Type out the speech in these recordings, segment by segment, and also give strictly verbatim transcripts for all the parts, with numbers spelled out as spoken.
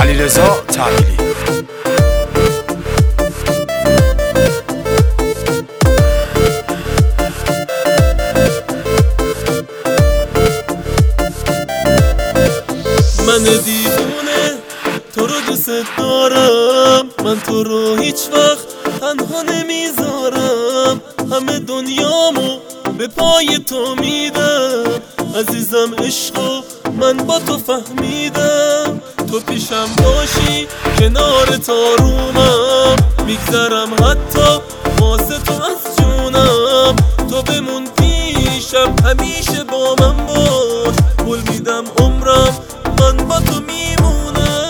علیرضا طویلی. من دیوونه تو رو دوست دارم، من تو رو هیچ وقت تنها نمیذارم، همه دنیامو به پای تو میدم، عزیزم عشقو من با تو فهمیدم، تو پیشم باشی کنار تارومم، میگذرم حتی واسه تو از جونم، تو بمون پیشم همیشه با من باش، قول میدم عمرم من با تو میمونم،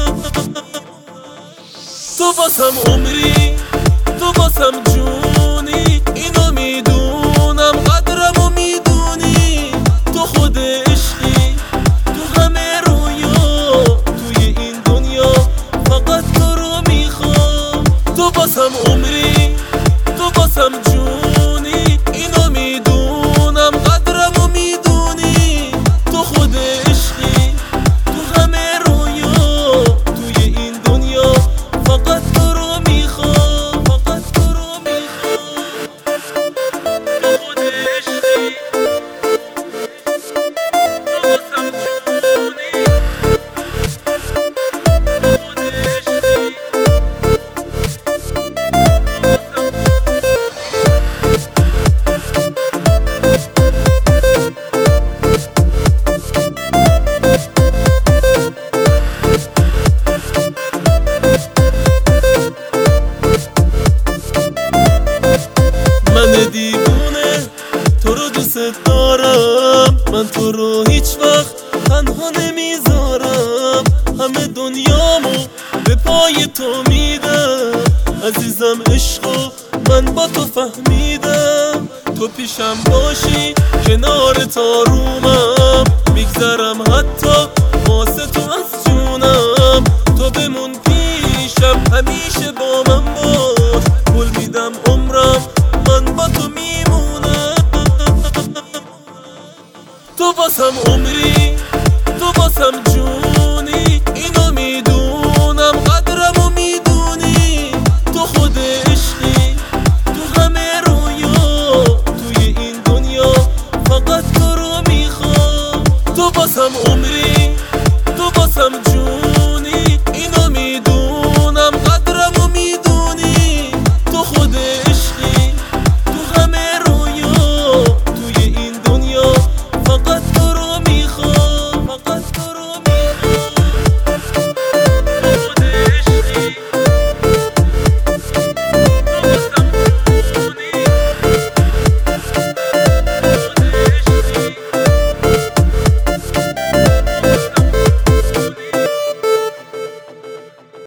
تو واسم عمری، تو واسم جونی، اینو میدونم قدرمو میدونی، تو خود عشقی تو همه رویا، توی این دنیا فقط تو رو میخوام، تو واسم عمری، تو واسم جونی، اینو میدونم قدرمو میدونی، تو خود عشقی تو همه رویا، توی این دنیا فقط تو رو میخوام، فقط تو رو میخوام، تو خود عشقی تو واسم جونی، تو خود عشقی من دیوونه تو رو دوست دارم، من تو رو هیچ وقت تنها نمیذارم، همه دنیامو به پای تو میدم، عزیزم عشقو من با تو فهمیدم، تو پیشم باشی کنار تارومم، میگذرم حتی واسه تو از جونم، تو بمون پیشم همیشه با من باش، قول میدم عمرم من با تو میمونم، تو واسم عمری، تو واسم جونی، اینو میدونم قدرمو میدونی، تو خود عشقی تو همه رویا، توی این دنیا فقط تو رو میخوام، تو واسم عمری، تو واسم جونی.